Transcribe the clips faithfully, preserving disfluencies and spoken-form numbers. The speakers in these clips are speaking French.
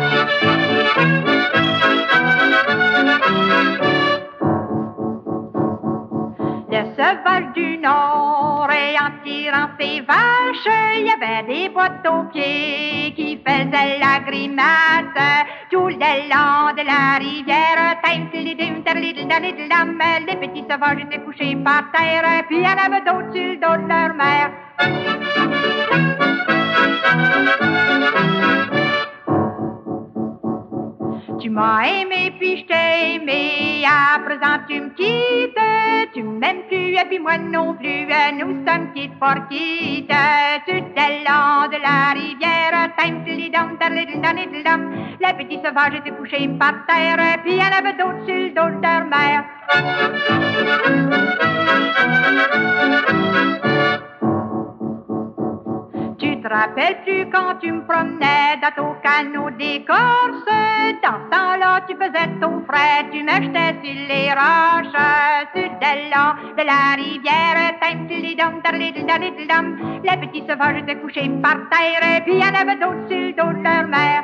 Le cheval du Nord, et en tirant ses vaches, il y avait des boîtes aux pieds qui faisaient la grimace. Tout le long de la rivière, les petits sauvages étaient couchés par terre, puis il y en avait d'autres sur le dos de leur mère. Tu m'as aimé puis je t'ai aimé, à présent tu me quittes, tu m'aimes plus et puis moi non plus, nous sommes quittes pour quittes. Tout le long de la rivière, les petits sauvages étaient couchés par terre, puis il y en avait d'autres sur le dos de leur mère. Tu te rappelles plus quand tu me promenais dans ton canot d'écorce? Dans ce temps-là, tu faisais ton frère, tu me jetais sur les roches. Sur le long de la rivière, les petits sauvages étaient couchés par terre, puis il y en avait d'autres sur le dos de leur mère.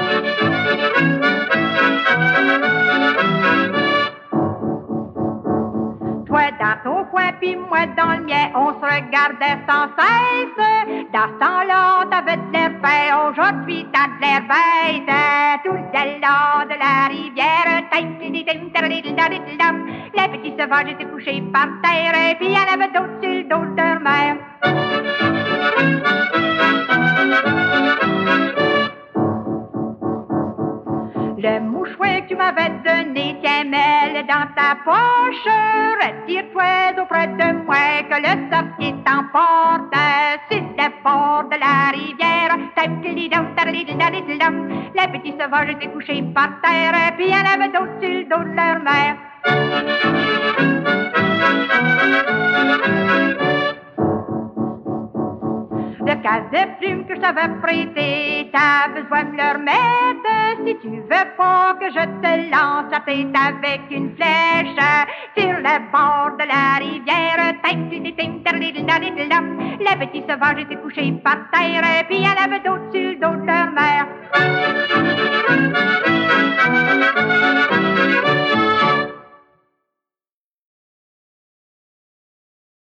Toi dans ton coin, puis moi dans le mien, on se regardait sans cesse. Dans ce temps-là, on t'avait de l'air fait, aujourd'hui t'as de l'air bête. Tout le long de la rivière, les petits sauvages étaient couchés par terre, puis il y en avait d'autres sur le dos de leur mère. Le mouchoir que tu m'avais donné, tiens, mets-le dans ta poche. Retire-toi auprès de moi, que le sorcier t'emporte. Sur le bord de la rivière, les petits sauvages étaient couchés par terre, puis il y en avait d'autres sur le dos de leur mère. Le casse de plume que je t'avais prêté, t'as besoin de le remettre. Si tu veux pas que je te lance la tête avec une flèche sur le bord de la rivière, les petits sauvages étaient couchés par terre, puis il y en avait d'autres sur le dos